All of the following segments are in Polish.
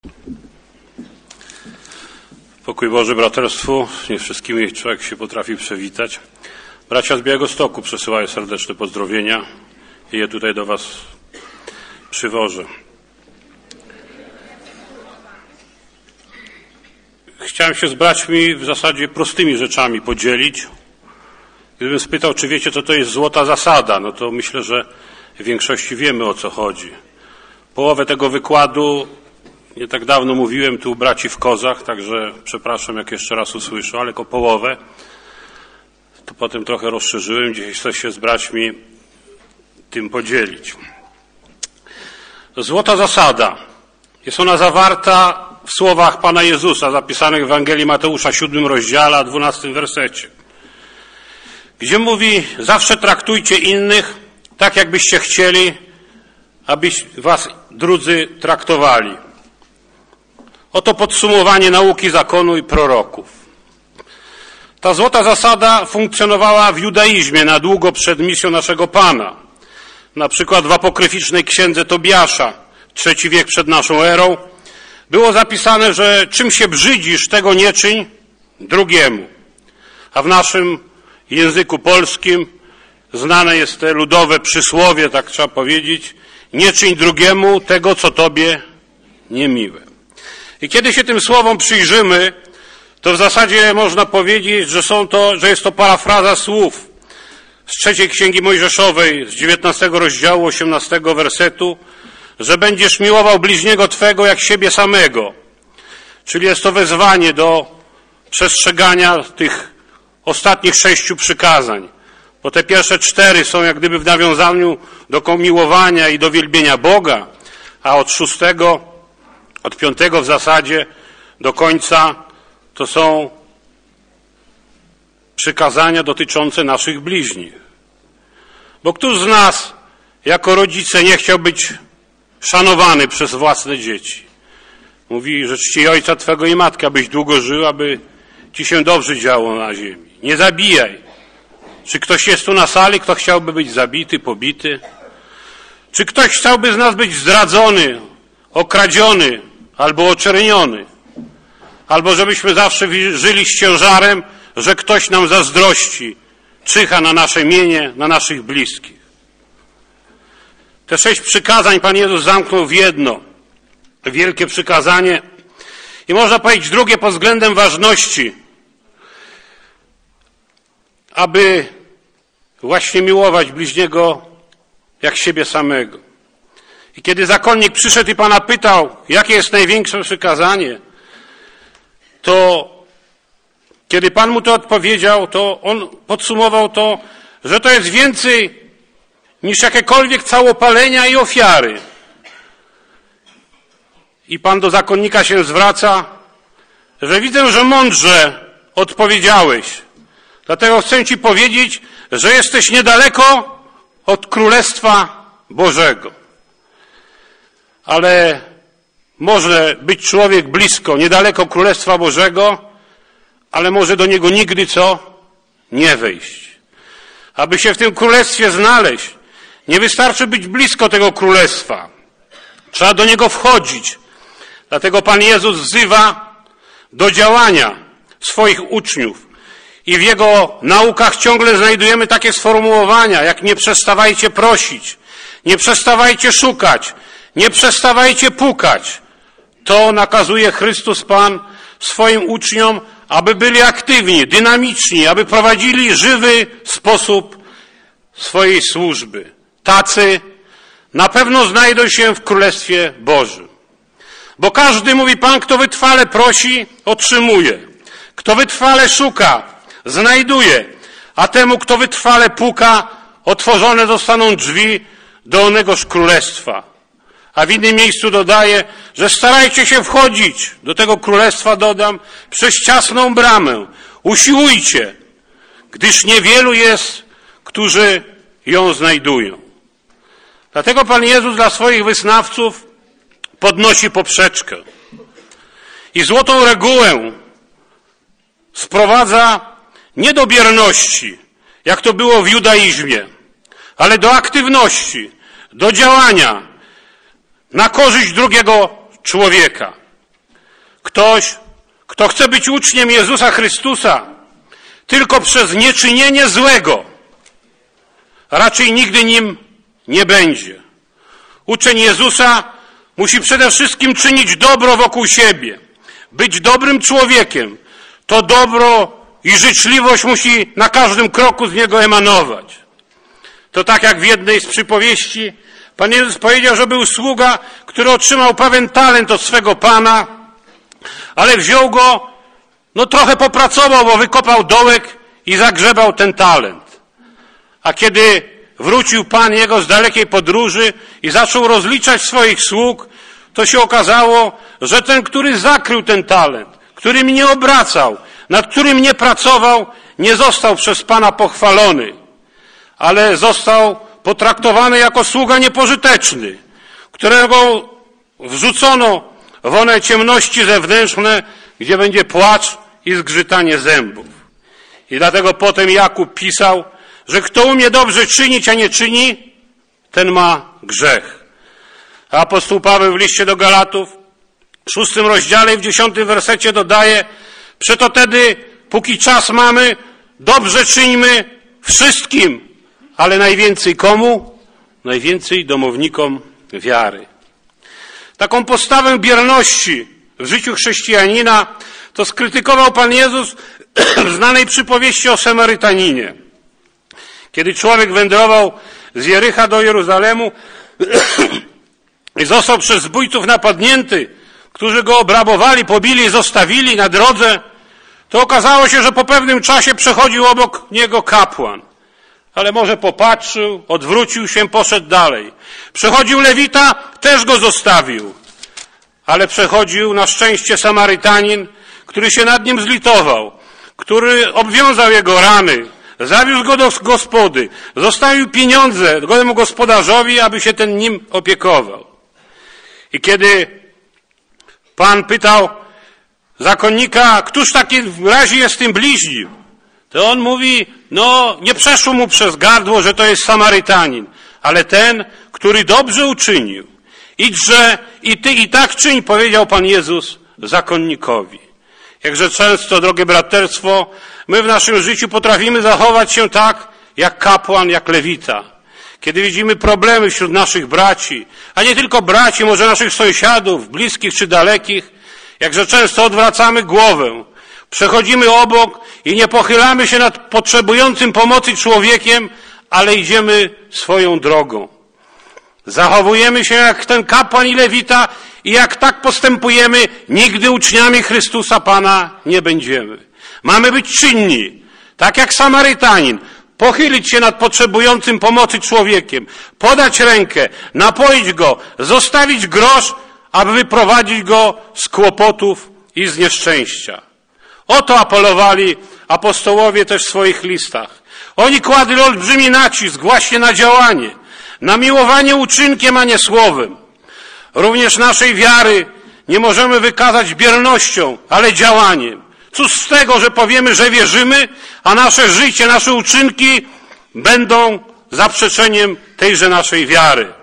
Pokój Boży, braterstwu. Nie wszystkimi człowiek się potrafi przywitać. Bracia z Białegostoku przesyłają serdeczne pozdrowienia i je tutaj do was przywożę. Chciałem się z braćmi w zasadzie prostymi rzeczami podzielić. Gdybym spytał, czy wiecie, co to jest złota zasada, no to myślę, że w większości wiemy, o co chodzi. Połowę tego wykładu nie tak dawno mówiłem tu u braci w Kozach, także przepraszam, jak jeszcze raz usłyszę, ale tylko połowę. To potem trochę rozszerzyłem, dzisiaj chcę się z braćmi tym podzielić. Złota zasada. Jest ona zawarta w słowach Pana Jezusa, zapisanych w Ewangelii Mateusza, 7 rozdziale, a 12 wersecie. Gdzie mówi, zawsze traktujcie innych tak, jakbyście chcieli, abyś was drudzy traktowali. Oto podsumowanie nauki zakonu i proroków. Ta złota zasada funkcjonowała w judaizmie na długo przed misją naszego Pana. Na przykład w apokryficznej księdze Tobiasza, III wiek przed naszą erą, było zapisane, że czym się brzydzisz, tego nie czyń drugiemu. A w naszym języku polskim znane jest te ludowe przysłowie, tak trzeba powiedzieć, nie czyń drugiemu tego, co tobie niemiłe. I kiedy się tym słowom przyjrzymy, to w zasadzie można powiedzieć, że jest to parafraza słów z 3 Księgi Mojżeszowej, z 19 rozdziału, 18 wersetu, że będziesz miłował bliźniego twego jak siebie samego. Czyli jest to wezwanie do przestrzegania tych ostatnich 6 przykazań. Bo te pierwsze 4 są jak gdyby w nawiązaniu do miłowania i do wielbienia Boga, a od 5 w zasadzie do końca to są przykazania dotyczące naszych bliźnich. Bo któż z nas jako rodzice nie chciał być szanowany przez własne dzieci? Mówi, że czci ojca twego i matkę, abyś długo żył, aby ci się dobrze działo na ziemi. Nie zabijaj. Czy ktoś jest tu na sali, kto chciałby być zabity, pobity? Czy ktoś chciałby z nas być zdradzony, okradziony albo oczerniony? Albo żebyśmy zawsze żyli z ciężarem, że ktoś nam zazdrości, czyha na nasze mienie, na naszych bliskich. Te 6 przykazań Pan Jezus zamknął w jedno wielkie przykazanie i można powiedzieć drugie pod względem ważności, aby właśnie miłować bliźniego jak siebie samego. I kiedy zakonnik przyszedł i Pana pytał, jakie jest największe przykazanie, to kiedy Pan mu to odpowiedział, to on podsumował to, że to jest więcej niż jakiekolwiek całopalenia i ofiary. I Pan do zakonnika się zwraca, że widzę, że mądrze odpowiedziałeś. Dlatego chcę ci powiedzieć, że jesteś niedaleko od Królestwa Bożego. Ale może być człowiek blisko, niedaleko Królestwa Bożego, ale może do niego nigdy nie wejść. Aby się w tym Królestwie znaleźć, nie wystarczy być blisko tego Królestwa. Trzeba do niego wchodzić. Dlatego Pan Jezus wzywa do działania swoich uczniów. I w Jego naukach ciągle znajdujemy takie sformułowania, jak nie przestawajcie prosić, nie przestawajcie szukać, nie przestawajcie pukać. To nakazuje Chrystus Pan swoim uczniom, aby byli aktywni, dynamiczni, aby prowadzili żywy sposób swojej służby. Tacy na pewno znajdą się w Królestwie Bożym. Bo każdy, mówi Pan, kto wytrwale prosi, otrzymuje. Kto wytrwale szuka, znajduje. A temu, kto wytrwale puka, otworzone zostaną drzwi do onegoż królestwa. A w innym miejscu dodaje, że starajcie się wchodzić do tego królestwa, dodam, przez ciasną bramę. Usiłujcie, gdyż niewielu jest, którzy ją znajdują. Dlatego Pan Jezus dla swoich wyznawców podnosi poprzeczkę i złotą regułę sprowadza nie do bierności, jak to było w judaizmie, ale do aktywności, do działania na korzyść drugiego człowieka. Ktoś, kto chce być uczniem Jezusa Chrystusa tylko przez nieczynienie złego, raczej nigdy nim nie będzie. Uczeń Jezusa musi przede wszystkim czynić dobro wokół siebie, być dobrym człowiekiem. To dobro i życzliwość musi na każdym kroku z niego emanować. To tak jak w jednej z przypowieści Pan Jezus powiedział, że był sługa, który otrzymał pewien talent od swego Pana, ale wziął go, trochę popracował, bo wykopał dołek i zagrzebał ten talent. A kiedy wrócił Pan jego z dalekiej podróży i zaczął rozliczać swoich sług, to się okazało, że ten, który zakrył ten talent, którym nie obracał, nad którym nie pracował, nie został przez Pana pochwalony, ale został potraktowany jako sługa niepożyteczny, którego wrzucono w one ciemności zewnętrzne, gdzie będzie płacz i zgrzytanie zębów. I dlatego potem Jakub pisał, że kto umie dobrze czynić, a nie czyni, ten ma grzech. A apostoł Paweł w liście do Galatów w 6 rozdziale i w 10 wersecie dodaje: przeto tedy, póki czas mamy, dobrze czyńmy wszystkim, ale najwięcej komu? Najwięcej domownikom wiary. Taką postawę bierności w życiu chrześcijanina to skrytykował Pan Jezus w znanej przypowieści o Samarytaninie. Kiedy człowiek wędrował z Jericha do Jeruzalemu i został przez zbójców napadnięty, którzy go obrabowali, pobili i zostawili na drodze, to okazało się, że po pewnym czasie przechodził obok niego kapłan. Ale może popatrzył, odwrócił się, poszedł dalej. Przechodził Lewita, też go zostawił. Ale przechodził na szczęście Samarytanin, który się nad nim zlitował, który obwiązał jego rany, zawiózł go do gospody, zostawił pieniądze temu gospodarzowi, aby się ten nim opiekował. I kiedy Pan pytał zakonnika, któż w takim razie jest tym bliźnim, to on mówi, nie przeszło mu przez gardło, że to jest Samarytanin, ale ten, który dobrze uczynił. Idźże i ty i tak czyń, powiedział Pan Jezus zakonnikowi. Jakże często, drogie braterstwo, my w naszym życiu potrafimy zachować się tak, jak kapłan, jak lewita. Kiedy widzimy problemy wśród naszych braci, a nie tylko braci, może naszych sąsiadów, bliskich czy dalekich, jakże często odwracamy głowę, przechodzimy obok i nie pochylamy się nad potrzebującym pomocy człowiekiem, ale idziemy swoją drogą. Zachowujemy się jak ten kapłan i lewita i jak tak postępujemy, nigdy uczniami Chrystusa Pana nie będziemy. Mamy być czynni, tak jak Samarytanin, pochylić się nad potrzebującym pomocy człowiekiem, podać rękę, napoić go, zostawić grosz, aby wyprowadzić go z kłopotów i z nieszczęścia. O to apelowali apostołowie też w swoich listach. Oni kładli olbrzymi nacisk właśnie na działanie, na miłowanie uczynkiem, a nie słowem. Również naszej wiary nie możemy wykazać biernością, ale działaniem. Cóż z tego, że powiemy, że wierzymy, a nasze życie, nasze uczynki będą zaprzeczeniem tejże naszej wiary.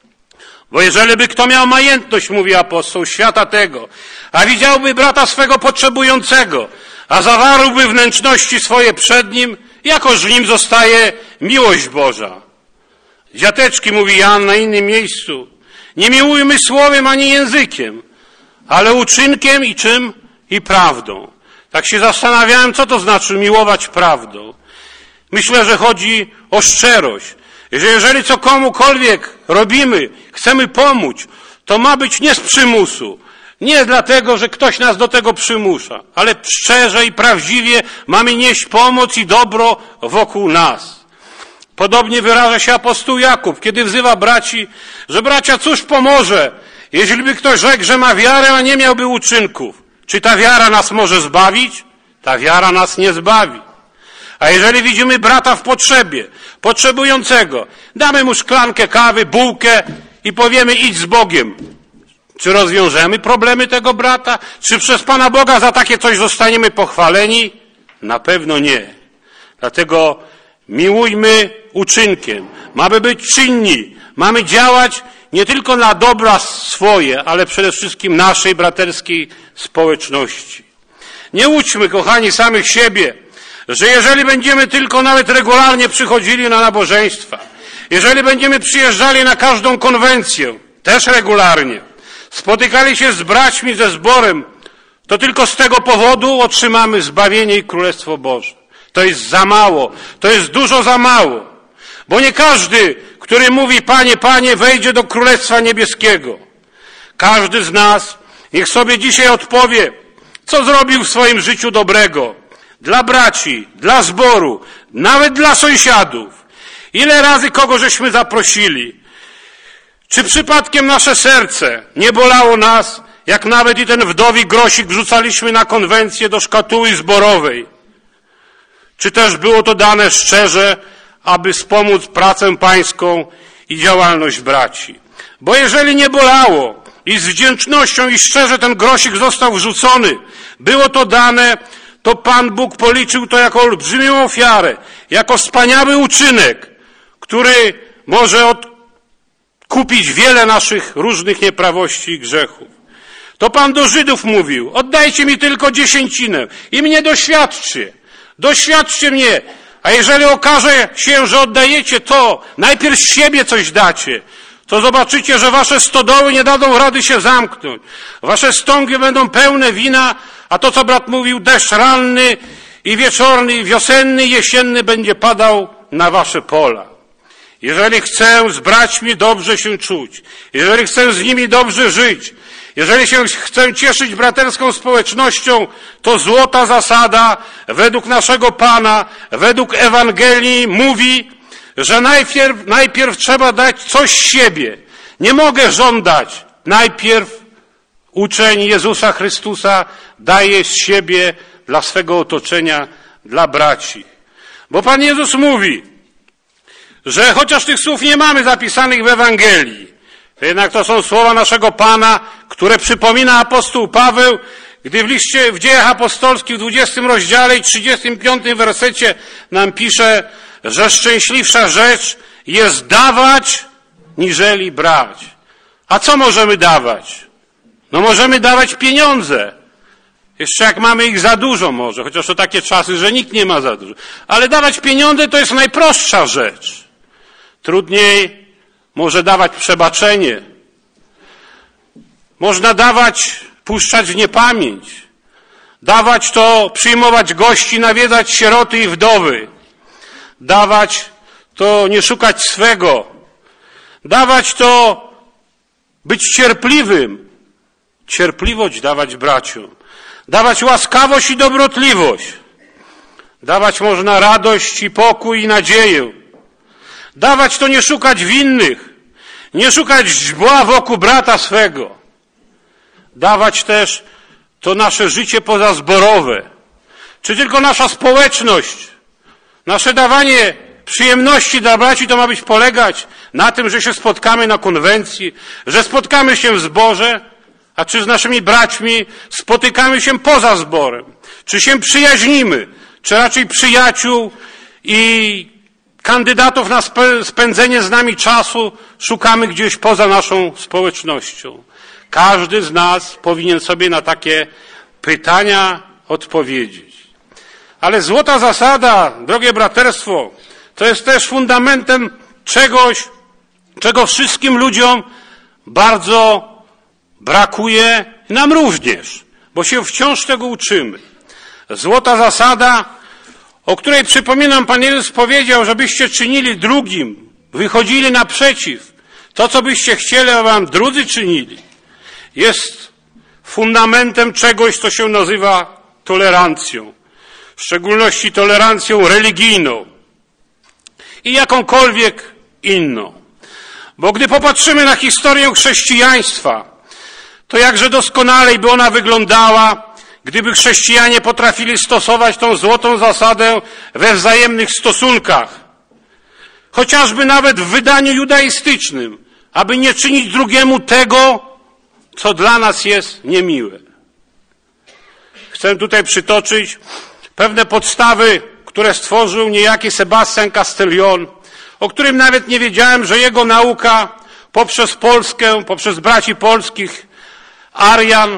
Bo jeżeli by kto miał majętność, mówi apostoł, świata tego, a widziałby brata swego potrzebującego, a zawarłby wnętrzności swoje przed nim, jakoż w nim zostaje miłość Boża. Dziateczki, mówi Jan na innym miejscu, nie miłujmy słowem ani językiem, ale uczynkiem i czym? I prawdą. Tak się zastanawiałem, co to znaczy miłować prawdą. Myślę, że chodzi o szczerość. Że jeżeli co komukolwiek robimy, chcemy pomóc, to ma być nie z przymusu. Nie dlatego, że ktoś nas do tego przymusza, ale szczerze i prawdziwie mamy nieść pomoc i dobro wokół nas. Podobnie wyraża się apostoł Jakub, kiedy wzywa braci, że bracia, cóż pomoże, jeśli by ktoś rzekł, że ma wiarę, a nie miałby uczynków. Czy ta wiara nas może zbawić? Ta wiara nas nie zbawi. A jeżeli widzimy brata w potrzebie, potrzebującego, damy mu szklankę kawy, bułkę i powiemy idź z Bogiem. Czy rozwiążemy problemy tego brata? Czy przez Pana Boga za takie coś zostaniemy pochwaleni? Na pewno nie. Dlatego miłujmy uczynkiem. Mamy być czynni. Mamy działać nie tylko na dobra swoje, ale przede wszystkim naszej braterskiej społeczności. Nie łudźmy, kochani, samych siebie, że jeżeli będziemy tylko nawet regularnie przychodzili na nabożeństwa, jeżeli będziemy przyjeżdżali na każdą konwencję, też regularnie, spotykali się z braćmi, ze zborem, to tylko z tego powodu otrzymamy zbawienie i Królestwo Boże. To jest za mało, to jest dużo za mało, bo nie każdy, który mówi Panie, Panie, wejdzie do Królestwa Niebieskiego. Każdy z nas niech sobie dzisiaj odpowie, co zrobił w swoim życiu dobrego dla braci, dla zboru, nawet dla sąsiadów. Ile razy kogo żeśmy zaprosili? Czy przypadkiem nasze serce nie bolało nas, jak nawet i ten wdowi grosik wrzucaliśmy na konwencję do szkatuły zborowej? Czy też było to dane szczerze, aby wspomóc pracę pańską i działalność braci? Bo jeżeli nie bolało i z wdzięcznością i szczerze ten grosik został wrzucony, było to dane, to Pan Bóg policzył to jako olbrzymią ofiarę, jako wspaniały uczynek, który może odkupić wiele naszych różnych nieprawości i grzechów. To Pan do Żydów mówił, oddajcie mi tylko 10 i mnie doświadczcie mnie, a jeżeli okaże się, że oddajecie to, najpierw z siebie coś dacie, to zobaczycie, że wasze stodoły nie dadzą rady się zamknąć. Wasze stągi będą pełne wina, a to, co brat mówił, deszcz ranny i wieczorny, i wiosenny, i jesienny będzie padał na wasze pola. Jeżeli chcę z braćmi dobrze się czuć, jeżeli chcę z nimi dobrze żyć, jeżeli się chcę cieszyć braterską społecznością, to złota zasada według naszego Pana, według Ewangelii mówi, że najpierw trzeba dać coś z siebie. Nie mogę żądać. Najpierw uczeń Jezusa Chrystusa daje z siebie dla swego otoczenia, dla braci. Bo Pan Jezus mówi, że chociaż tych słów nie mamy zapisanych w Ewangelii, to jednak to są słowa naszego Pana, które przypomina apostoł Paweł, gdy w Dziejach Apostolskich w 20 rozdziale i 35 wersecie nam pisze, że szczęśliwsza rzecz jest dawać, niżeli brać. A co możemy dawać? No możemy dawać pieniądze. Jeszcze jak mamy ich za dużo może, chociaż to takie czasy, że nikt nie ma za dużo. Ale dawać pieniądze to jest najprostsza rzecz. Trudniej może dawać przebaczenie. Można dawać, puszczać w niepamięć. Dawać to przyjmować gości, nawiedzać sieroty i wdowy. Dawać to nie szukać swego. Dawać to być cierpliwym. Cierpliwość dawać braciom. Dawać łaskawość i dobrotliwość. Dawać można radość i pokój i nadzieję. Dawać to nie szukać winnych. Nie szukać źdźbła wokół brata swego. Dawać też to nasze życie pozazborowe. Czy tylko nasza społeczność. Nasze dawanie przyjemności dla braci to ma być polegać na tym, że się spotkamy na konwencji, że spotkamy się w zborze, a czy z naszymi braćmi spotykamy się poza zborem, czy się przyjaźnimy, czy raczej przyjaciół i kandydatów na spędzenie z nami czasu szukamy gdzieś poza naszą społecznością. Każdy z nas powinien sobie na takie pytania odpowiedzieć. Ale złota zasada, drogie braterstwo, to jest też fundamentem czegoś, czego wszystkim ludziom bardzo brakuje, nam również, bo się wciąż tego uczymy. Złota zasada, o której przypominam, Pan Jezus powiedział, żebyście czynili drugim, wychodzili naprzeciw. To, co byście chcieli, aby wam drudzy czynili, jest fundamentem czegoś, co się nazywa tolerancją. W szczególności tolerancją religijną i jakąkolwiek inną. Bo gdy popatrzymy na historię chrześcijaństwa, to jakże doskonalej by ona wyglądała, gdyby chrześcijanie potrafili stosować tą złotą zasadę we wzajemnych stosunkach. Chociażby nawet w wydaniu judaistycznym, aby nie czynić drugiemu tego, co dla nas jest niemiłe. Chcę tutaj przytoczyć pewne podstawy, które stworzył niejaki Sebastian Castellón, o którym nawet nie wiedziałem, że jego nauka poprzez Polskę, poprzez braci polskich, Arian,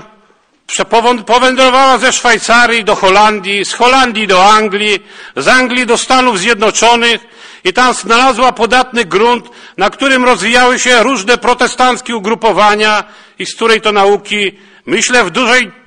powędrowała ze Szwajcarii do Holandii, z Holandii do Anglii, z Anglii do Stanów Zjednoczonych i tam znalazła podatny grunt, na którym rozwijały się różne protestanckie ugrupowania i z której to nauki, myślę, w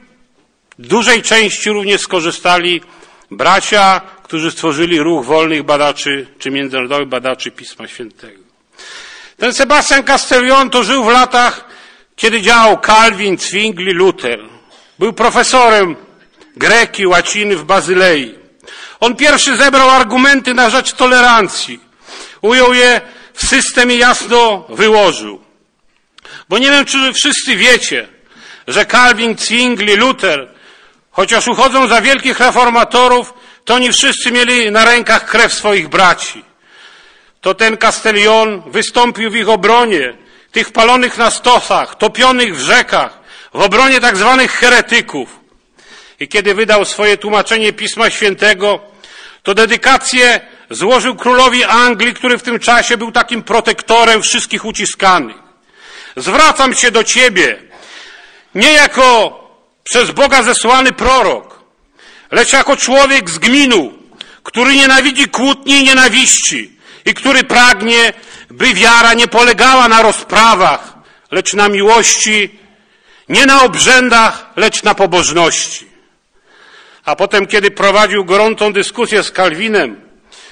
dużej części również skorzystali bracia, którzy stworzyli ruch wolnych badaczy czy międzynarodowych badaczy Pisma Świętego. Ten Sebastian Castellón to żył w latach, kiedy działał Calvin, Zwingli, Luther. Był profesorem greki, łaciny w Bazylei. On pierwszy zebrał argumenty na rzecz tolerancji. Ujął je w system i jasno wyłożył. Bo nie wiem, czy wszyscy wiecie, że Calvin, Zwingli, Luther, chociaż uchodzą za wielkich reformatorów, to oni wszyscy mieli na rękach krew swoich braci. To ten Castellón wystąpił w ich obronie, tych palonych na stosach, topionych w rzekach, w obronie tak zwanych heretyków. I kiedy wydał swoje tłumaczenie Pisma Świętego, to dedykację złożył królowi Anglii, który w tym czasie był takim protektorem wszystkich uciskanych. Zwracam się do ciebie, nie jako przez Boga zesłany prorok, lecz jako człowiek z gminu, który nienawidzi kłótni i nienawiści i który pragnie, by wiara nie polegała na rozprawach, lecz na miłości, nie na obrzędach, lecz na pobożności. A potem, kiedy prowadził gorącą dyskusję z Kalwinem,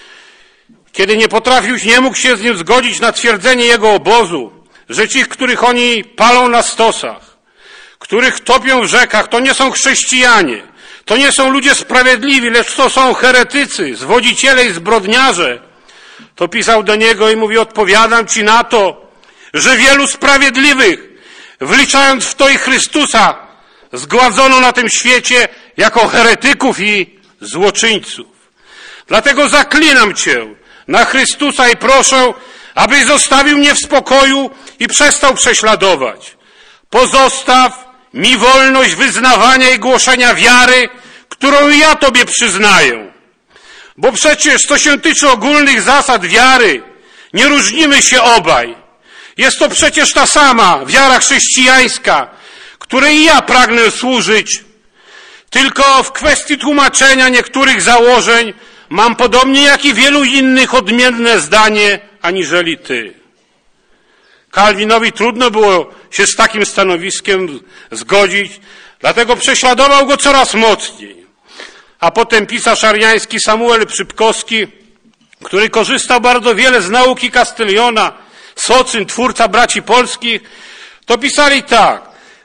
kiedy nie mógł się z nim zgodzić na twierdzenie jego obozu, że ci, których oni palą na stosach, których topią w rzekach, to nie są chrześcijanie, to nie są ludzie sprawiedliwi, lecz to są heretycy, zwodziciele i zbrodniarze, to pisał do niego i mówi: odpowiadam ci na to, że wielu sprawiedliwych, wliczając w to i Chrystusa, zgładzono na tym świecie jako heretyków i złoczyńców. Dlatego zaklinam cię na Chrystusa i proszę, abyś zostawił mnie w spokoju i przestał prześladować. Pozostaw mi wolność wyznawania i głoszenia wiary, którą ja tobie przyznaję. Bo przecież to się tyczy ogólnych zasad wiary. Nie różnimy się obaj. Jest to przecież ta sama wiara chrześcijańska, której ja pragnę służyć. Tylko w kwestii tłumaczenia niektórych założeń mam podobnie jak i wielu innych odmienne zdanie aniżeli ty. Kalwinowi trudno było się z takim stanowiskiem zgodzić, dlatego prześladował go coraz mocniej. A potem pisarz ariański Samuel Przypkowski, który korzystał bardzo wiele z nauki Castellóna, Socin, twórca braci polskich, to pisali tak: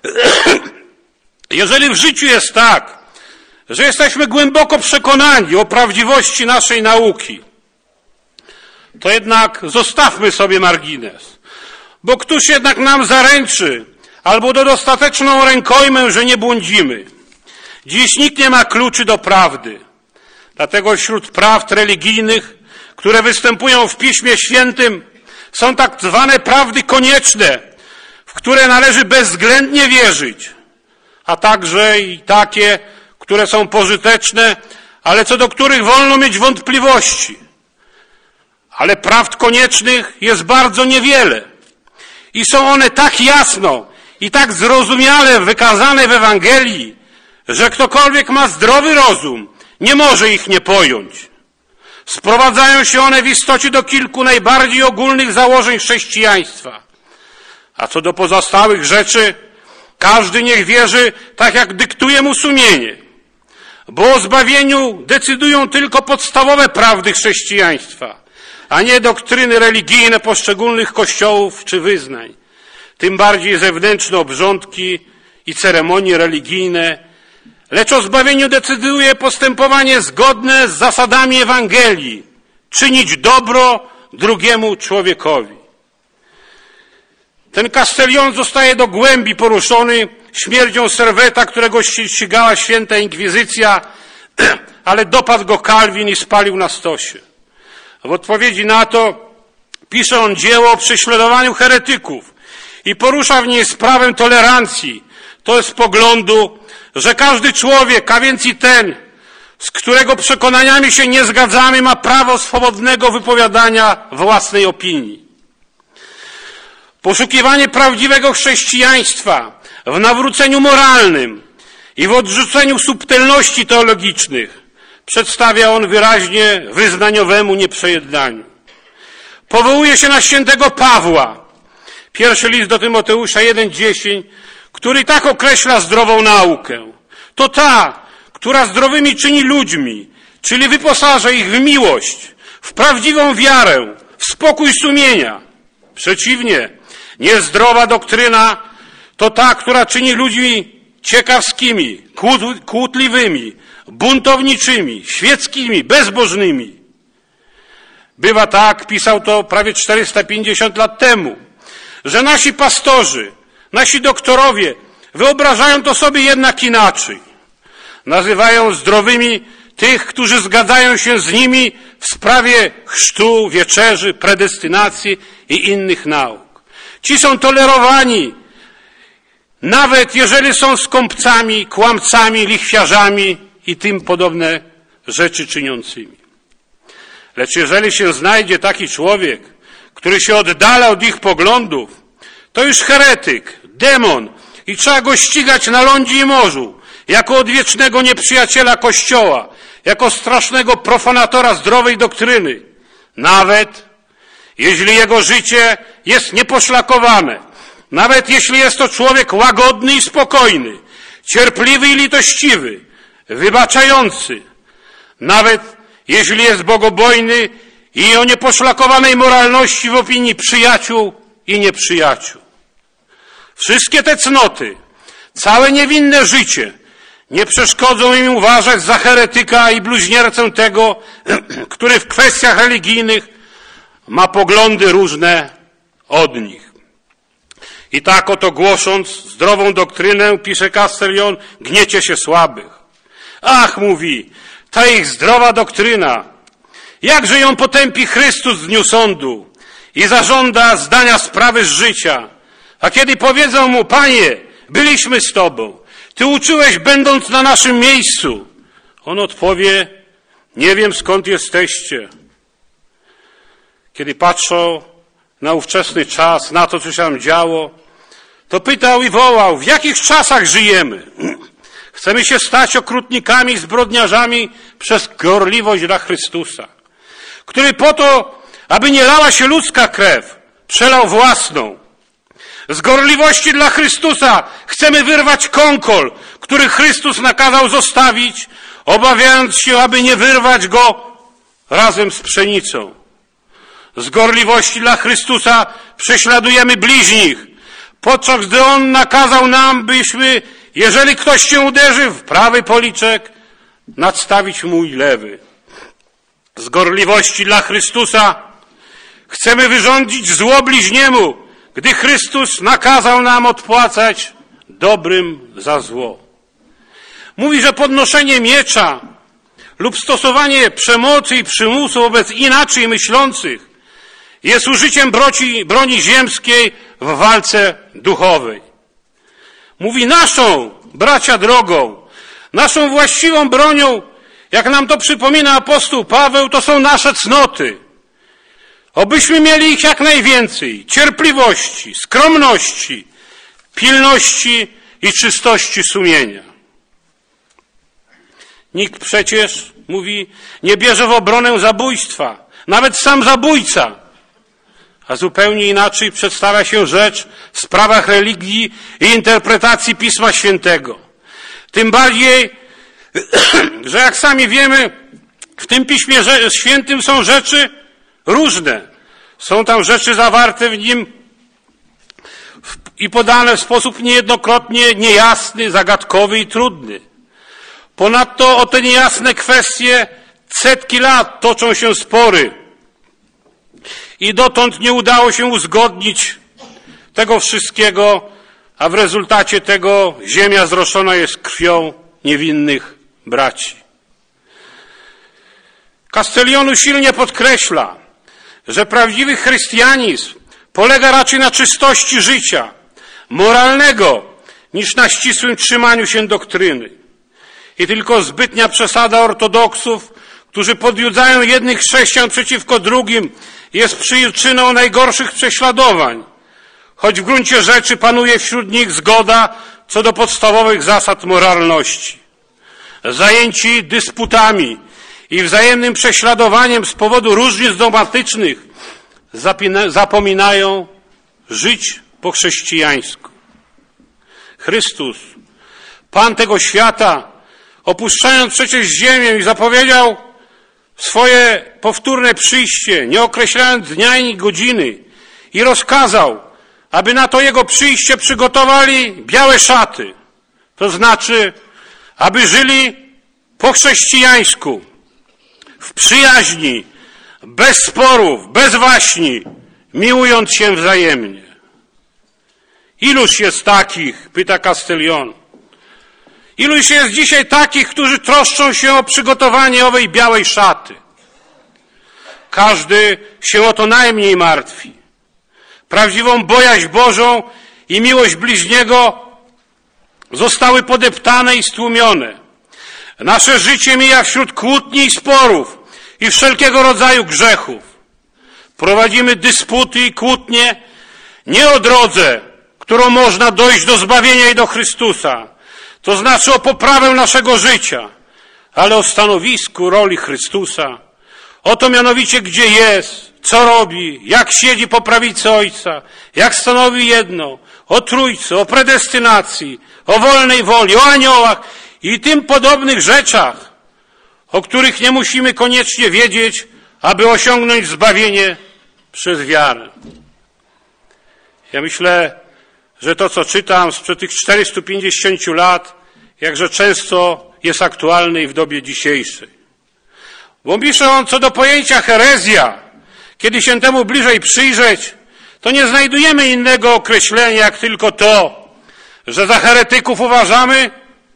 jeżeli w życiu jest tak, że jesteśmy głęboko przekonani o prawdziwości naszej nauki, to jednak zostawmy sobie margines, bo któż jednak nam zaręczy albo da dostateczną rękojmę, że nie błądzimy. Dziś nikt nie ma kluczy do prawdy. Dlatego wśród prawd religijnych, które występują w Piśmie Świętym, są tak zwane prawdy konieczne, w które należy bezwzględnie wierzyć, a także i takie, które są pożyteczne, ale co do których wolno mieć wątpliwości. Ale prawd koniecznych jest bardzo niewiele i są one tak jasno i tak zrozumiale wykazane w Ewangelii, że ktokolwiek ma zdrowy rozum, nie może ich nie pojąć. Sprowadzają się one w istocie do kilku najbardziej ogólnych założeń chrześcijaństwa. A co do pozostałych rzeczy, każdy niech wierzy tak, jak dyktuje mu sumienie, bo o zbawieniu decydują tylko podstawowe prawdy chrześcijaństwa, a nie doktryny religijne poszczególnych kościołów czy wyznań, tym bardziej zewnętrzne obrządki i ceremonie religijne, lecz o zbawieniu decyduje postępowanie zgodne z zasadami Ewangelii, czynić dobro drugiemu człowiekowi. Ten Castellón zostaje do głębi poruszony śmiercią Serveta, którego ścigała święta inkwizycja, ale dopadł go Kalwin i spalił na stosie. W odpowiedzi na to pisze on dzieło o prześladowaniu heretyków i porusza w niej sprawę tolerancji, to jest poglądu, że każdy człowiek, a więc i ten, z którego przekonaniami się nie zgadzamy, ma prawo swobodnego wypowiadania własnej opinii. Poszukiwanie prawdziwego chrześcijaństwa w nawróceniu moralnym i w odrzuceniu subtelności teologicznych przedstawia on wyraźnie wyznaniowemu nieprzejednaniu. Powołuje się na świętego Pawła, pierwszy list do Tymoteusza 1,10, który tak określa zdrową naukę. To ta, która zdrowymi czyni ludźmi, czyli wyposaża ich w miłość, w prawdziwą wiarę, w spokój sumienia. Przeciwnie, niezdrowa doktryna to ta, która czyni ludźmi ciekawskimi, kłótliwymi, buntowniczymi, świeckimi, bezbożnymi. Bywa tak, pisał to prawie 450 lat temu, że nasi pastorzy, nasi doktorowie wyobrażają to sobie jednak inaczej. Nazywają zdrowymi tych, którzy zgadzają się z nimi w sprawie chrztu, wieczerzy, predestynacji i innych nauk. Ci są tolerowani, nawet jeżeli są skąpcami, kłamcami, lichwiarzami i tym podobne rzeczy czyniącymi. Lecz jeżeli się znajdzie taki człowiek, który się oddala od ich poglądów, to już heretyk, demon i trzeba go ścigać na lądzie i morzu, jako odwiecznego nieprzyjaciela Kościoła, jako strasznego profanatora zdrowej doktryny. Nawet jeśli jego życie jest nieposzlakowane, nawet jeśli jest to człowiek łagodny i spokojny, cierpliwy i litościwy, wybaczający, nawet jeśli jest bogobojny i o nieposzlakowanej moralności w opinii przyjaciół i nieprzyjaciół. Wszystkie te cnoty, całe niewinne życie nie przeszkodzą im uważać za heretyka i bluźniercę tego, który w kwestiach religijnych ma poglądy różne od nich. I tak oto głosząc zdrową doktrynę, pisze Castellion, gniecie się słabych. Ach, mówi, ta ich zdrowa doktryna, jakże ją potępi Chrystus w dniu sądu i zażąda zdania sprawy z życia. A kiedy powiedzą mu, Panie, byliśmy z Tobą, Ty uczyłeś będąc na naszym miejscu, on odpowie, nie wiem skąd jesteście. Kiedy patrzą na ówczesny czas, na to, co się tam działo, to pytał i wołał, w jakich czasach żyjemy? Chcemy się stać okrutnikami, zbrodniarzami przez gorliwość dla Chrystusa, który po to, aby nie lała się ludzka krew, przelał własną. Z gorliwości dla Chrystusa chcemy wyrwać kąkol, który Chrystus nakazał zostawić, obawiając się, aby nie wyrwać go razem z pszenicą. Z gorliwości dla Chrystusa prześladujemy bliźnich, podczas gdy On nakazał nam, byśmy, jeżeli ktoś się uderzy w prawy policzek, nadstawić mu i lewy. Z gorliwości dla Chrystusa chcemy wyrządzić zło bliźniemu, gdy Chrystus nakazał nam odpłacać dobrym za zło. Mówi, że podnoszenie miecza lub stosowanie przemocy i przymusu wobec inaczej myślących jest użyciem broni ziemskiej w walce duchowej. Mówi naszą, bracia drogą, naszą właściwą bronią, jak nam to przypomina apostoł Paweł, to są nasze cnoty. Obyśmy mieli ich jak najwięcej, cierpliwości, skromności, pilności i czystości sumienia. Nikt przecież, mówi, nie bierze w obronę zabójstwa, nawet sam zabójca. A zupełnie inaczej przedstawia się rzecz w sprawach religii i interpretacji Pisma Świętego. Tym bardziej, że jak sami wiemy, w tym Piśmie Świętym są rzeczy różne. Są tam rzeczy zawarte w nim i podane w sposób niejednokrotnie niejasny, zagadkowy i trudny. Ponadto o te niejasne kwestie setki lat toczą się spory. I dotąd nie udało się uzgodnić tego wszystkiego, a w rezultacie tego ziemia zroszona jest krwią niewinnych braci. Castellion usilnie podkreśla, że prawdziwy chrystianizm polega raczej na czystości życia moralnego niż na ścisłym trzymaniu się doktryny. I tylko zbytnia przesada ortodoksów, którzy podjudzają jednych chrześcijan przeciwko drugim, jest przyczyną najgorszych prześladowań. choć w gruncie rzeczy panuje wśród nich zgoda co do podstawowych zasad moralności. Zajęci dysputami i wzajemnym prześladowaniem z powodu różnic dogmatycznych zapominają żyć po chrześcijańsku. Chrystus, Pan tego świata, opuszczając przecież ziemię i zapowiedział swoje powtórne przyjście, nie określając dnia ani godziny, i rozkazał, aby na to Jego przyjście przygotowali białe szaty, to znaczy, aby żyli po chrześcijańsku, w przyjaźni, bez sporów, bez waśni, miłując się wzajemnie. Iluż jest takich, pyta Castellion, iluż jest dzisiaj takich, którzy troszczą się o przygotowanie owej białej szaty? Każdy się o to najmniej martwi. Prawdziwą bojaźń Bożą i miłość bliźniego zostały podeptane i stłumione. Nasze życie mija wśród kłótni i sporów i wszelkiego rodzaju grzechów. Prowadzimy dysputy i kłótnie nie o drodze, którą można dojść do zbawienia i do Chrystusa, to znaczy o poprawę naszego życia, ale o stanowisku roli Chrystusa, o to mianowicie, gdzie jest, co robi, jak siedzi po prawicy Ojca, jak stanowi jedno, o Trójcy, o predestynacji, o wolnej woli, o aniołach i tym podobnych rzeczach, o których nie musimy koniecznie wiedzieć, aby osiągnąć zbawienie przez wiarę. Ja myślę, że to, co czytam sprzed tych 450 lat, jakże często jest aktualne i w dobie dzisiejszej. Bo pisze on co do pojęcia herezja, kiedy się temu bliżej przyjrzeć, to nie znajdujemy innego określenia, jak tylko to, że za heretyków uważamy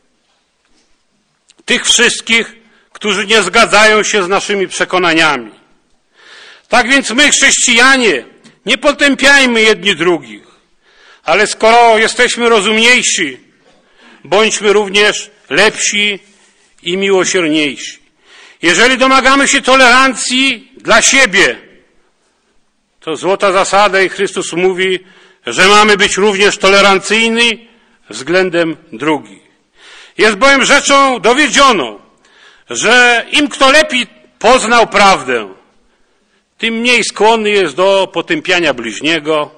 tych wszystkich, którzy nie zgadzają się z naszymi przekonaniami. Tak więc my, chrześcijanie, nie potępiajmy jedni drugich, ale skoro jesteśmy rozumniejsi, bądźmy również lepsi i miłosierniejsi. Jeżeli domagamy się tolerancji dla siebie, to złota zasada i Chrystus mówi, że mamy być również tolerancyjni względem drugich. Jest bowiem rzeczą dowiedzioną, że im kto lepiej poznał prawdę, tym mniej skłonny jest do potępiania bliźniego,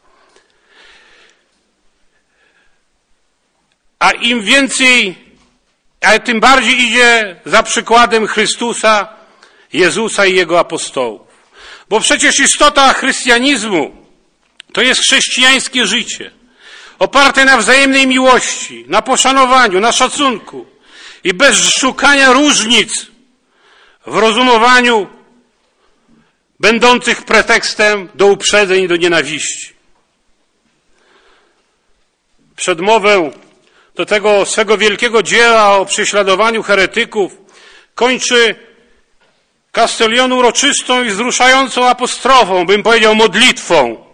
a im więcej, ale tym bardziej idzie za przykładem Chrystusa, Jezusa i Jego apostołów. Bo przecież istota chrystianizmu to jest chrześcijańskie życie, oparte na wzajemnej miłości, na poszanowaniu, na szacunku i bez szukania różnic w rozumowaniu będących pretekstem do uprzedzeń i do nienawiści. Przedmowę do tego swego wielkiego dzieła o prześladowaniu heretyków kończy Castellion uroczystą i wzruszającą apostrofą, bym powiedział modlitwą,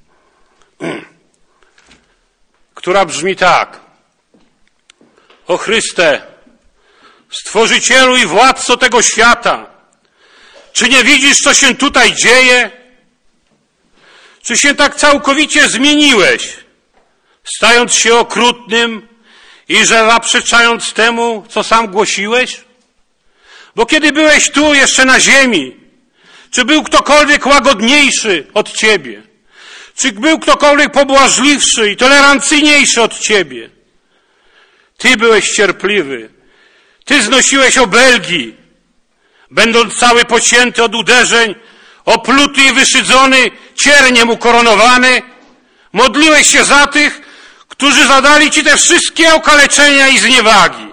która brzmi tak. O Chryste, Stworzycielu i Władco tego świata, czy nie widzisz, co się tutaj dzieje? Czy się tak całkowicie zmieniłeś, stając się okrutnym i że zaprzeczając temu, co sam głosiłeś? Bo kiedy byłeś tu jeszcze na ziemi, czy był ktokolwiek łagodniejszy od Ciebie? Czy był ktokolwiek pobłażliwszy i tolerancyjniejszy od Ciebie? Ty byłeś cierpliwy. Ty znosiłeś obelgi, będąc cały pocięty od uderzeń, opluty i wyszydzony, cierniem ukoronowany. Modliłeś się za tych, którzy zadali Ci te wszystkie okaleczenia i zniewagi.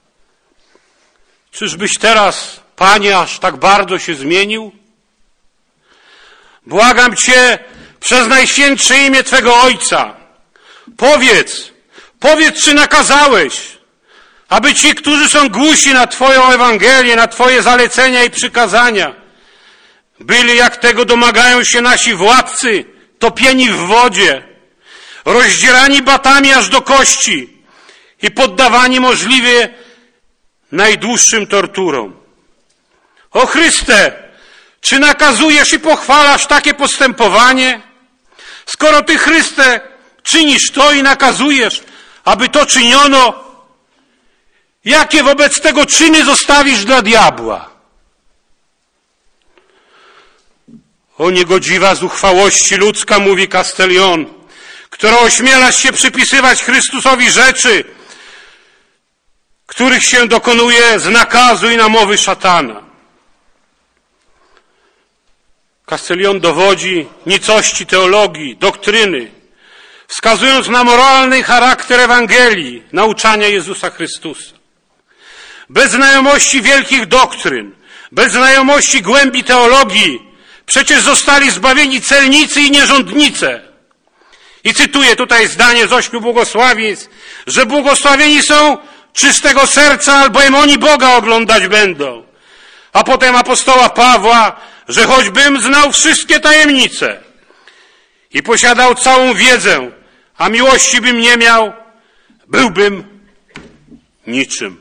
Czyżbyś teraz, Panie, aż tak bardzo się zmienił? Błagam Cię przez najświętsze imię Twego Ojca. Powiedz, czy nakazałeś, aby ci, którzy są głusi na Twoją Ewangelię, na Twoje zalecenia i przykazania, byli, jak tego domagają się nasi władcy, topieni w wodzie, rozdzierani batami aż do kości i poddawani możliwie najdłuższym torturom. O Chryste, czy nakazujesz i pochwalasz takie postępowanie? Skoro Ty, Chryste, czynisz to i nakazujesz, aby to czyniono, jakie wobec tego czyny zostawisz dla diabła? O niegodziwa zuchwałości ludzka, mówi Castellion, która ośmielasz się przypisywać Chrystusowi rzeczy, których się dokonuje z nakazu i namowy szatana. Castellion dowodzi nicości teologii, doktryny, wskazując na moralny charakter Ewangelii, nauczania Jezusa Chrystusa. Bez znajomości wielkich doktryn, bez znajomości głębi teologii, przecież zostali zbawieni celnicy i nierządnice. I cytuję tutaj zdanie z 8 błogosławieństw, że błogosławieni są czystego serca, albowiem oni Boga oglądać będą. A potem apostoła Pawła, że choćbym znał wszystkie tajemnice i posiadał całą wiedzę, a miłości bym nie miał, byłbym niczym.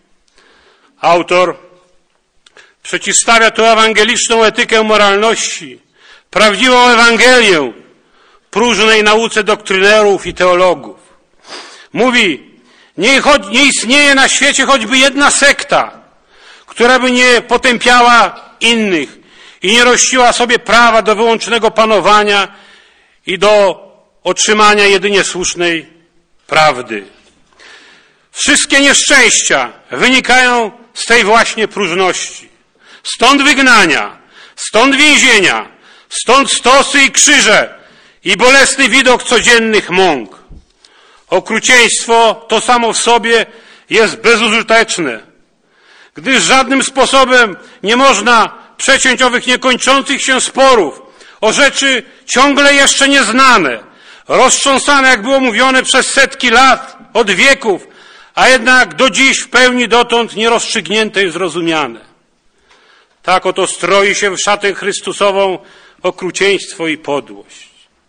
Autor przeciwstawia tu ewangeliczną etykę moralności, prawdziwą Ewangelię próżnej nauce doktrynerów i teologów. Mówi, nie istnieje na świecie choćby jedna sekta, która by nie potępiała innych i nie rościła sobie prawa do wyłącznego panowania i do otrzymania jedynie słusznej prawdy. Wszystkie nieszczęścia wynikają z tej właśnie próżności. Stąd wygnania, stąd więzienia, stąd stosy i krzyże i bolesny widok codziennych mąk. Okrucieństwo to samo w sobie jest bezużyteczne, gdyż żadnym sposobem nie można przeciąć owych niekończących się sporów o rzeczy ciągle jeszcze nieznane, roztrząsane, jak było mówione, przez setki lat, od wieków, a jednak do dziś w pełni dotąd nierozstrzygnięte i zrozumiane. Tak oto stroi się w szatę Chrystusową okrucieństwo i podłość.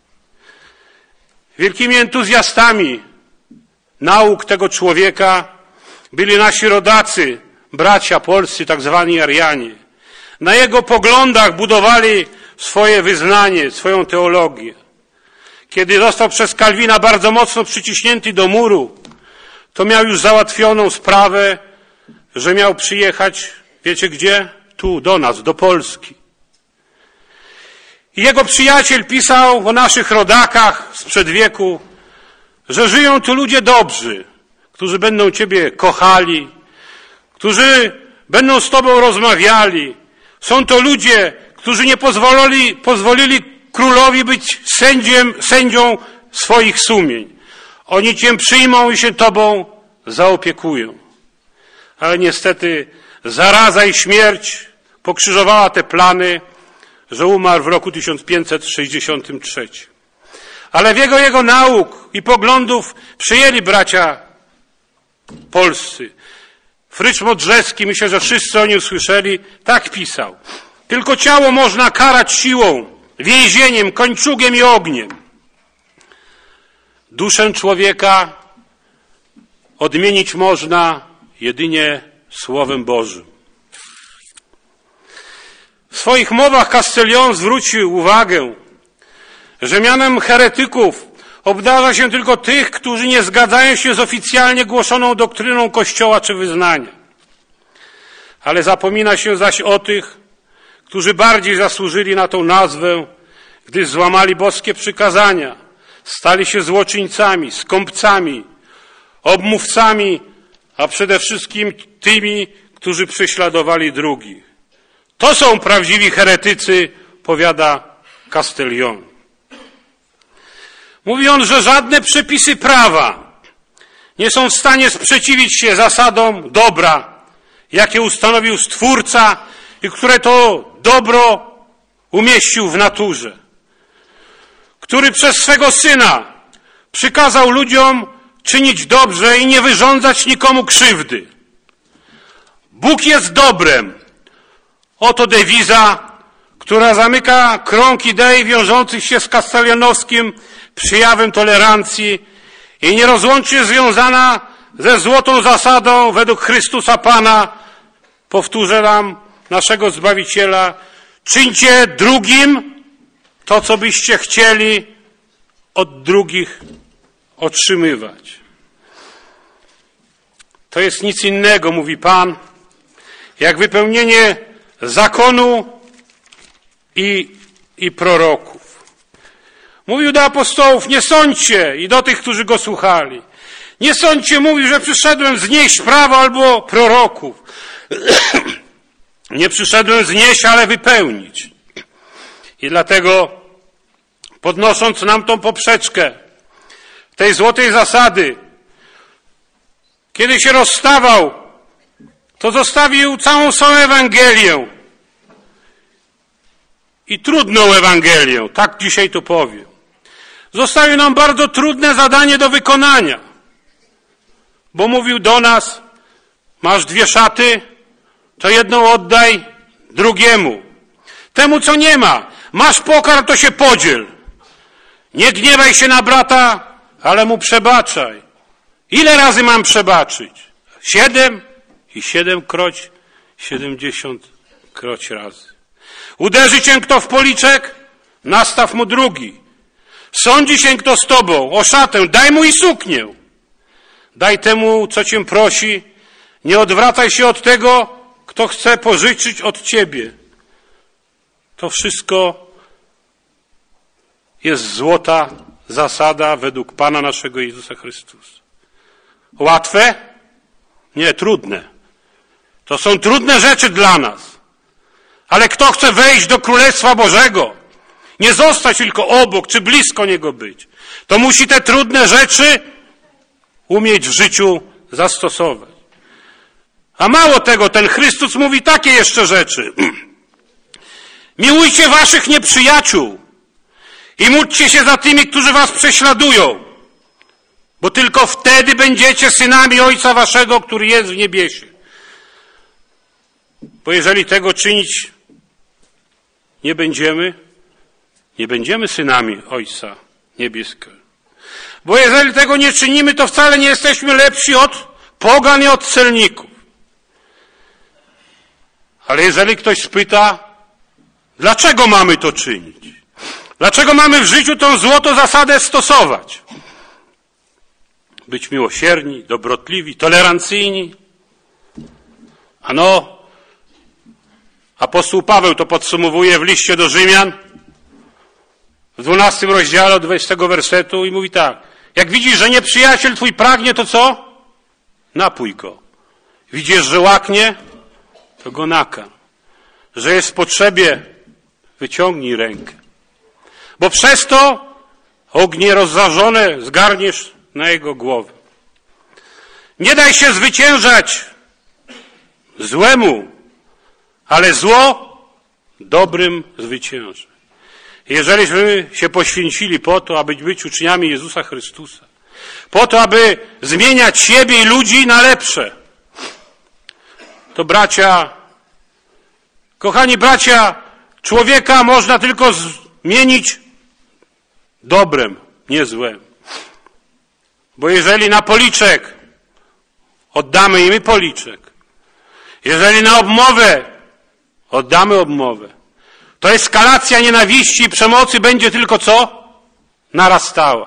Wielkimi entuzjastami nauk tego człowieka byli nasi rodacy, bracia polscy, tak zwani Arianie. Na jego poglądach budowali swoje wyznanie, swoją teologię. Kiedy został przez Kalwina bardzo mocno przyciśnięty do muru, to miał już załatwioną sprawę, że miał przyjechać, wiecie gdzie? Tu, do nas, do Polski. I jego przyjaciel pisał o naszych rodakach sprzed wieku, że żyją tu ludzie dobrzy, którzy będą Ciebie kochali, którzy będą z Tobą rozmawiali. Są to ludzie, którzy nie pozwolili królowi być sędzią swoich sumień. Oni Cię przyjmą i się Tobą zaopiekują. Ale niestety zaraza i śmierć pokrzyżowała te plany, że umarł w roku 1563. Ale w jego nauk i poglądów przyjęli bracia polscy. Frycz Modrzewski, myślę, że wszyscy o nim słyszeli, tak pisał. Tylko ciało można karać siłą, więzieniem, kończugiem i ogniem. Duszę człowieka odmienić można jedynie Słowem Bożym. W swoich mowach Castellion zwrócił uwagę, że mianem heretyków obdarza się tylko tych, którzy nie zgadzają się z oficjalnie głoszoną doktryną Kościoła czy wyznania. Ale zapomina się zaś o tych, którzy bardziej zasłużyli na tą nazwę, gdyż złamali boskie przykazania, stali się złoczyńcami, skąpcami, obmówcami, a przede wszystkim tymi, którzy prześladowali drugich. To są prawdziwi heretycy, powiada Castellion. Mówi on, że żadne przepisy prawa nie są w stanie sprzeciwić się zasadom dobra, jakie ustanowił Stwórca i które to dobro umieścił w naturze, który przez swego Syna przykazał ludziom czynić dobrze i nie wyrządzać nikomu krzywdy. Bóg jest dobrem. Oto dewiza, która zamyka krąg idei wiążących się z castellionowskim przyjawem tolerancji i nierozłącznie związana ze złotą zasadą według Chrystusa Pana, powtórzę nam, naszego Zbawiciela, czyńcie drugim to, co byście chcieli, od drugich otrzymywać. To jest nic innego, mówi Pan, jak wypełnienie zakonu i proroków. Mówił do apostołów, nie sądźcie, i do tych, którzy go słuchali. Nie sądźcie, mówił, że przyszedłem znieść prawo albo proroków. Nie przyszedłem znieść, ale wypełnić. I dlatego, podnosząc nam tą poprzeczkę tej złotej zasady, kiedy się rozstawał, to zostawił całą swoją Ewangelię. I trudną Ewangelię, tak dzisiaj to powiem. Zostawił nam bardzo trudne zadanie do wykonania. Bo mówił do nas, masz 2 szaty, to jedną oddaj drugiemu. Temu, co nie ma, masz pokarm, to się podziel. Nie gniewaj się na brata, ale mu przebaczaj. Ile razy mam przebaczyć? 7 i 7-kroć, 70-kroć razy. Uderzy cię kto w policzek, nastaw mu drugi. Sądzi się kto z tobą o szatę, daj mu i suknię. Daj temu, co cię prosi, nie odwracaj się od tego, kto chce pożyczyć od ciebie. To wszystko jest złota zasada według Pana naszego Jezusa Chrystusa. Łatwe? Nie, trudne. To są trudne rzeczy dla nas. Ale kto chce wejść do Królestwa Bożego, nie zostać tylko obok, czy blisko Niego być, to musi te trudne rzeczy umieć w życiu zastosować. A mało tego, ten Chrystus mówi takie jeszcze rzeczy. Miłujcie waszych nieprzyjaciół i módlcie się za tymi, którzy was prześladują, bo tylko wtedy będziecie synami Ojca waszego, który jest w niebiesie. Bo jeżeli tego czynić nie będziemy synami Ojca Niebieskiego. Bo jeżeli tego nie czynimy, to wcale nie jesteśmy lepsi od pogan i od celników. Ale jeżeli ktoś spyta, dlaczego mamy to czynić? Dlaczego mamy w życiu tą złotą zasadę stosować? Być miłosierni, dobrotliwi, tolerancyjni. Ano, apostoł Paweł to podsumowuje w liście do Rzymian w 12 rozdziale od 20 wersetu i mówi tak. Jak widzisz, że nieprzyjaciel twój pragnie, to co? Napój go. Widzisz, że łaknie? To go nakarm. Że jest w potrzebie, wyciągnij rękę. Bo przez to ognie rozżarzone zgarniesz na jego głowę. Nie daj się zwyciężać złemu, ale zło dobrym zwycięży. Jeżeliśmy się poświęcili po to, aby być uczniami Jezusa Chrystusa, po to, aby zmieniać siebie i ludzi na lepsze, to bracia, kochani bracia, człowieka można tylko zmienić dobrem, nie złem. Bo jeżeli na policzek oddamy im policzek, jeżeli na obmowę oddamy obmowę, to eskalacja nienawiści i przemocy będzie tylko co? Narastała.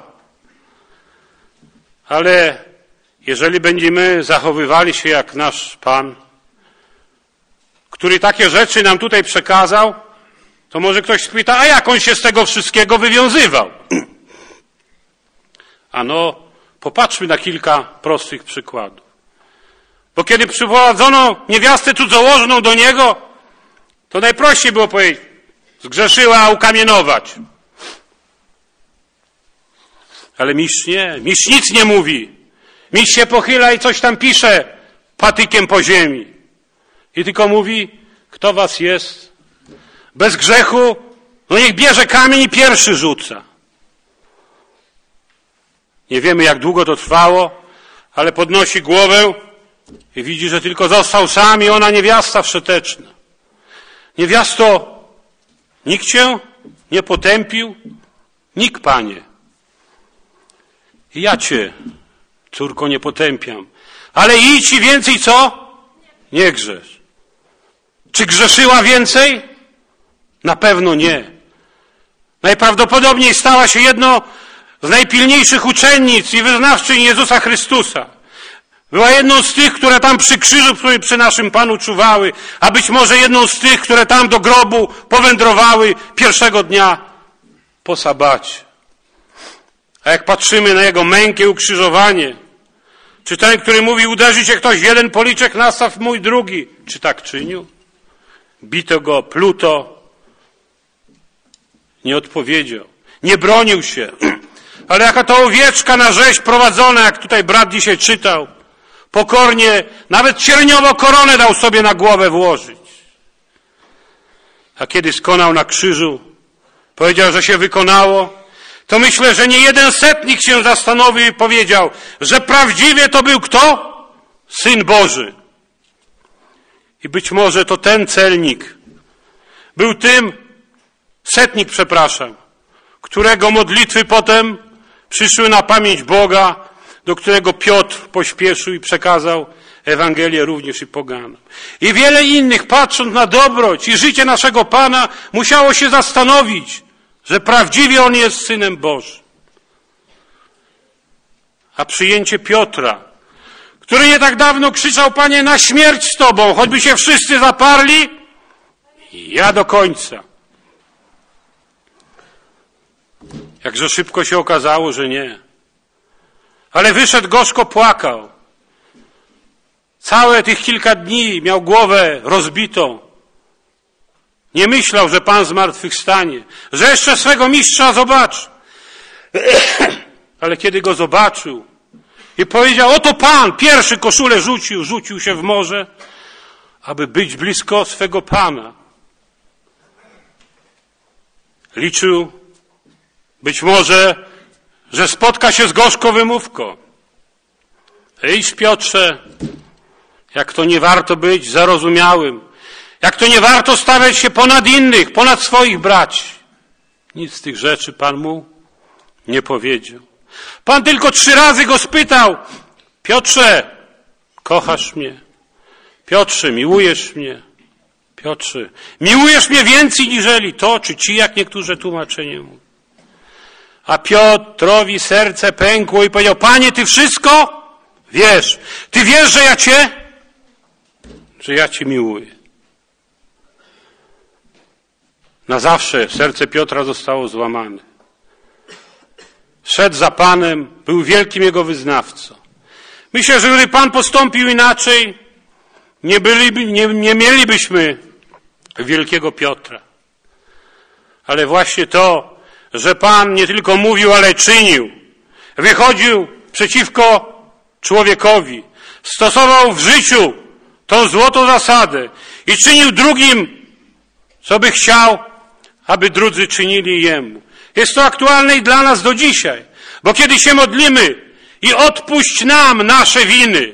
Ale jeżeli będziemy zachowywali się jak nasz Pan, który takie rzeczy nam tutaj przekazał, to może ktoś spyta, a jak on się z tego wszystkiego wywiązywał? Ano, popatrzmy na kilka prostych przykładów. Bo kiedy przyprowadzono niewiastę cudzołożną do niego, to najprościej było powiedzieć, zgrzeszyła, a ukamienować. Ale mistrz nie, mistrz nic nie mówi. Mistrz się pochyla i coś tam pisze patykiem po ziemi. I tylko mówi, kto was jest bez grzechu, no niech bierze kamień i pierwszy rzuca. Nie wiemy, jak długo to trwało, ale podnosi głowę i widzi, że tylko został sam i ona niewiasta wszeteczna. Niewiasto, nikt cię nie potępił? Nikt, Panie. I ja cię, córko, nie potępiam. Ale idź i więcej co? Nie grzesz. Czy grzeszyła więcej? Na pewno nie. Najprawdopodobniej stała się z najpilniejszych uczennic i wyznawczyń Jezusa Chrystusa. Była jedną z tych, które tam przy krzyżu przy naszym Panu czuwały, a być może jedną z tych, które tam do grobu powędrowały pierwszego dnia po sabacie. A jak patrzymy na Jego mękę i ukrzyżowanie, czy ten, który mówi, uderzy cię ktoś w jeden policzek, nastaw mój drugi, czy tak czynił? Bito go, pluto, nie odpowiedział, nie bronił się. Ale jaka to owieczka na rzeź prowadzona, jak tutaj brat dzisiaj czytał, pokornie, nawet cierniową koronę dał sobie na głowę włożyć. A kiedy skonał na krzyżu, powiedział, że się wykonało, to myślę, że nie jeden setnik się zastanowił i powiedział, że prawdziwie to był kto? Syn Boży. I być może to ten celnik był tym, setnik, przepraszam, którego modlitwy potem przyszły na pamięć Boga, do którego Piotr pośpieszył i przekazał Ewangelię również i poganom. I wiele innych, patrząc na dobroć i życie naszego Pana, musiało się zastanowić, że prawdziwie On jest Synem Bożym. A przyjęcie Piotra, który nie tak dawno krzyczał, Panie, na śmierć z Tobą, choćby się wszyscy zaparli, ja do końca. Jakże szybko się okazało, że nie. Ale wyszedł, gorzko płakał. Całe tych kilka dni miał głowę rozbitą. Nie myślał, że Pan zmartwychwstanie, że jeszcze swego mistrza zobaczy. Ale kiedy go zobaczył i powiedział, oto Pan, pierwszy koszulę rzucił się w morze, aby być blisko swego Pana. Liczył być może, że spotka się z gorzką wymówką. Idź, Piotrze, jak to nie warto być zarozumiałym, jak to nie warto stawiać się ponad innych, ponad swoich braci. Nic z tych rzeczy Pan mu nie powiedział. Pan tylko 3 razy go spytał, Piotrze, kochasz mnie? Piotrze, miłujesz mnie? Piotrze, miłujesz mnie więcej niżeli to, czy ci, jak niektóre tłumaczenie mówią. A Piotrowi serce pękło i powiedział, Panie, Ty wszystko wiesz. Ty wiesz, że ja Cię miłuję. Na zawsze serce Piotra zostało złamane. Szedł za Panem, był wielkim Jego wyznawcą. Myślę, że gdyby Pan postąpił inaczej, nie mielibyśmy wielkiego Piotra. Ale właśnie to, że Pan nie tylko mówił, ale czynił. Wychodził przeciwko człowiekowi. Stosował w życiu tą złotą zasadę i czynił drugim, co by chciał, aby drudzy czynili Jemu. Jest to aktualne i dla nas do dzisiaj. Bo kiedy się modlimy i odpuść nam nasze winy,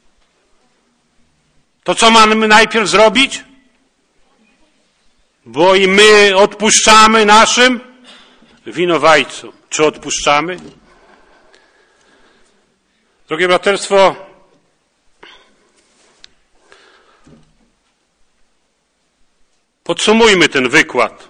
to co mamy najpierw zrobić? Bo i my odpuszczamy naszym winowajcom. Czy odpuszczamy? Drogie braterstwo, podsumujmy ten wykład.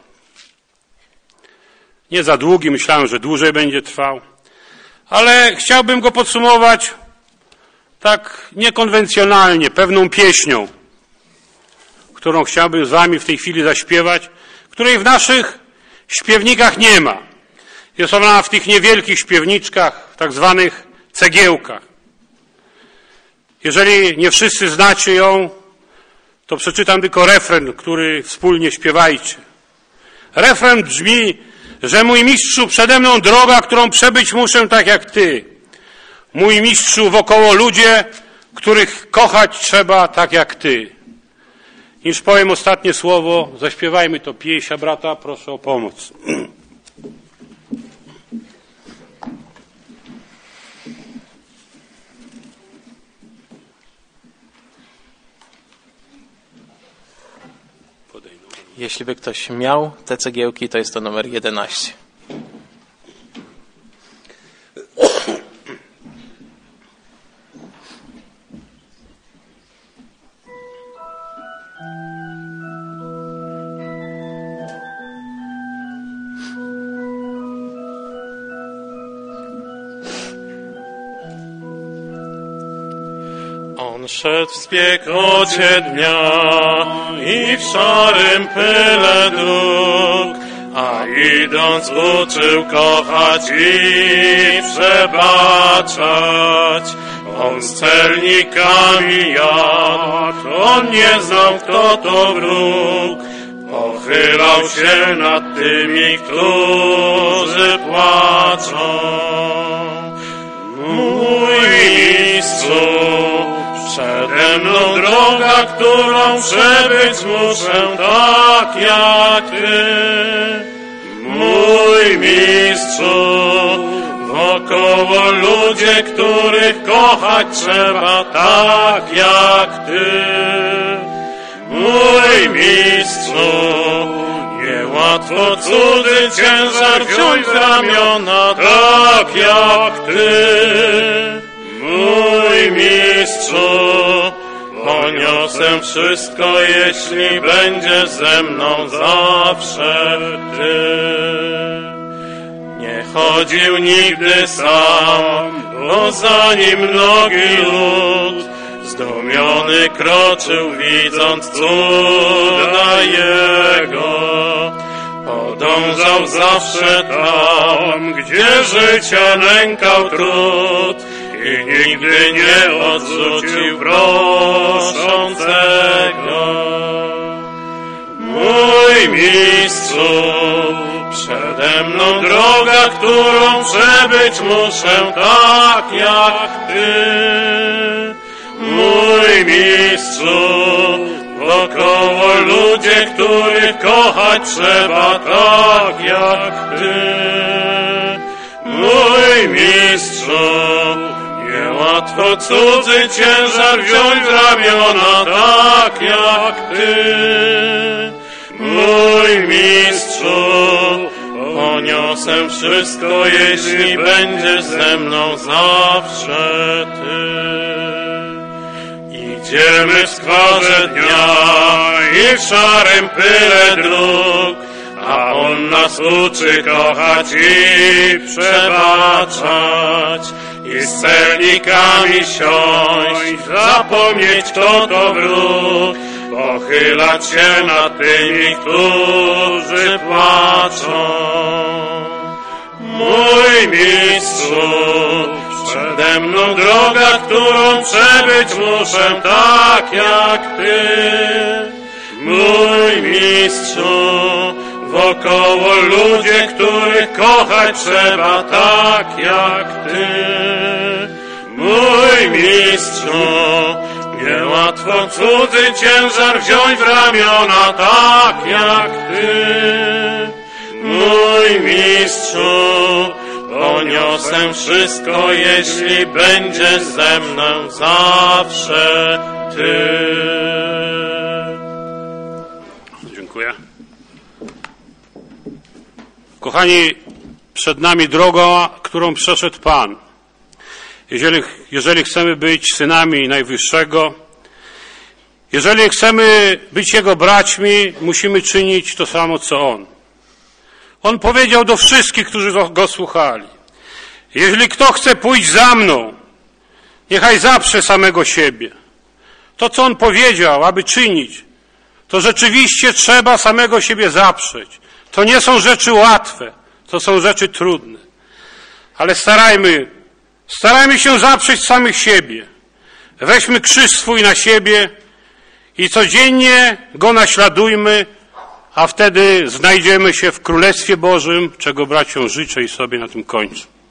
Nie za długi, myślałem, że dłużej będzie trwał, ale chciałbym go podsumować tak niekonwencjonalnie, pewną pieśnią, którą chciałbym z wami w tej chwili zaśpiewać, której w naszych śpiewnikach nie ma. Jest ona w tych niewielkich śpiewniczkach, tak zwanych cegiełkach. Jeżeli nie wszyscy znacie ją, to przeczytam tylko refren, który wspólnie śpiewajcie. Refren brzmi, że mój mistrzu, przede mną droga, którą przebyć muszę tak jak ty. Mój mistrzu, wokoło ludzie, których kochać trzeba tak jak ty. Niż powiem ostatnie słowo, zaśpiewajmy to pieśń, a brata proszę o pomoc. Jeśli by ktoś miał te cegiełki, to jest to numer 11. On szedł w spiekocie dnia i w szarym pyle dróg, a idąc uczył kochać i przebaczać. On z celnikami jadł, on nie znał, kto to wróg. Pochylał się nad tymi, którzy płaczą. Mój Mistrzu, przede mną droga, którą przebyć muszę, tak jak Ty. Mój Mistrzu, wokoło ludzie, których kochać trzeba, tak jak Ty. Mój Mistrzu, niełatwo cudzy ciężar wziąć w ramiona, tak jak Ty. Mój Mistrzu, poniosę wszystko, jeśli będziesz ze mną zawsze Ty. Nie chodził nigdy sam, bo za nim mnogi lud. Zdumiony kroczył, widząc cuda Jego. Podążał zawsze tam, gdzie życia nękał trud i nigdy nie odrzucił proszącego. Mój Mistrzu, przede mną droga, którą przebyć muszę, tak jak Ty. Mój Mistrzu, wokoło ludzie, których kochać trzeba, tak jak Ty. Mój Mistrzu, niełatwo cudzy ciężar wziąć w ramiona, tak jak Ty. Mój Mistrzu, poniosę wszystko, jeśli będziesz ze mną zawsze Ty. Idziemy w skwarze dnia i w szarym pyle dróg, a On nas uczy kochać i przebaczać. I z celnikami siąść, zapomnieć, kto to wróg, pochylać się nad tymi, którzy płaczą. Mój Mistrzu, przede mną droga, którą przebyć muszę, tak jak Ty. Mój Mistrzu, wokoło ludzie, których kochać trzeba, tak jak Ty. Mój Mistrzu, niełatwo cudzy ciężar wziąć w ramiona, tak jak Ty. Mój Mistrzu, poniosę wszystko, jeśli będziesz ze mną zawsze Ty. Dziękuję. Kochani, przed nami droga, którą przeszedł Pan. Jeżeli chcemy być synami Najwyższego, jeżeli chcemy być Jego braćmi, musimy czynić to samo, co On. On powiedział do wszystkich, którzy Go słuchali: jeżeli kto chce pójść za mną, niechaj zaprze samego siebie. To, co On powiedział, aby czynić, to rzeczywiście trzeba samego siebie zaprzeć. To nie są rzeczy łatwe, to są rzeczy trudne. Ale starajmy się zaprzeć samych siebie. Weźmy krzyż swój na siebie i codziennie Go naśladujmy, a wtedy znajdziemy się w Królestwie Bożym, czego braciom życzę i sobie na tym kończę.